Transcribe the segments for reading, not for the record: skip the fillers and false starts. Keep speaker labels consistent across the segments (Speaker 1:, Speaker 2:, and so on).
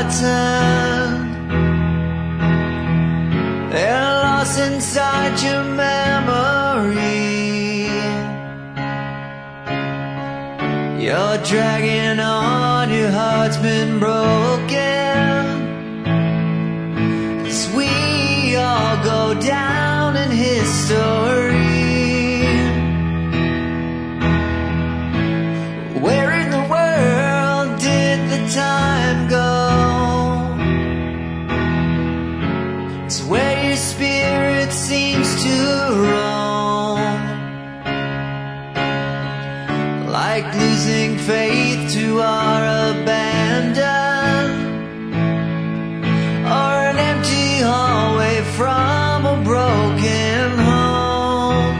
Speaker 1: forgotten. They're lost inside your memory. You're dragging on, your heart's been broken. 'Cause we all go down in history. Where in the world did the time go? It's where your spirit seems to roam, like losing faith to our abandon, or an empty hallway from a broken home.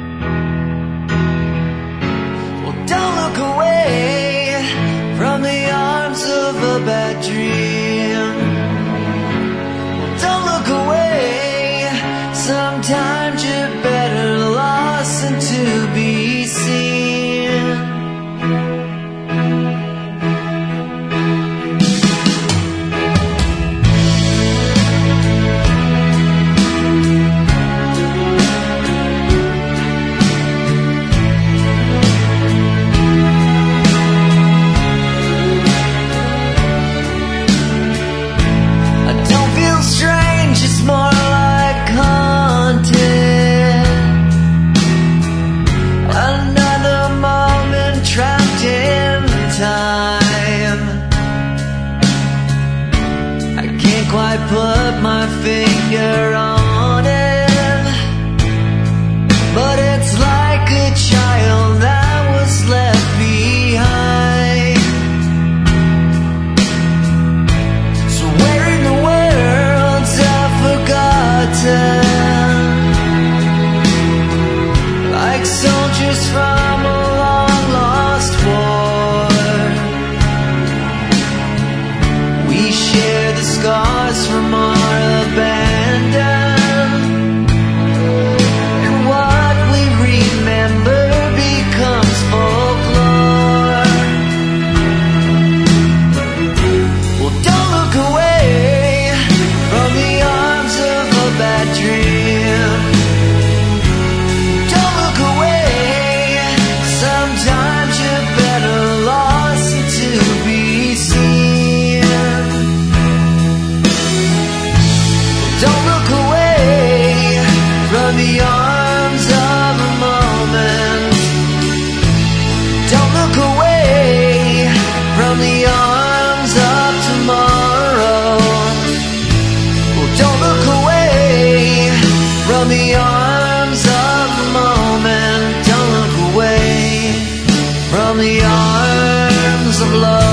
Speaker 1: Well, don't look away from the arms of a bad dream. Well, don't look away. Sometimes you're better lost than to be seen. I don't feel strange, it's more like haunted. Another moment trapped in time. I can't quite put my finger on it, but it's like a child that was left behind. So where in the world's I've forgotten? Like soldiers from a long lost war, we share the scars from our abandon, and what we remember becomes folklore. Well, don't look away from the arms of a bad dream. Don't look away. Sometimes you're better lost than to be seen. Don't look away from the arms of a moment. Don't look away from the arms of tomorrow. Well, don't look away from the arms of the moment. Don't look away from the arms of love.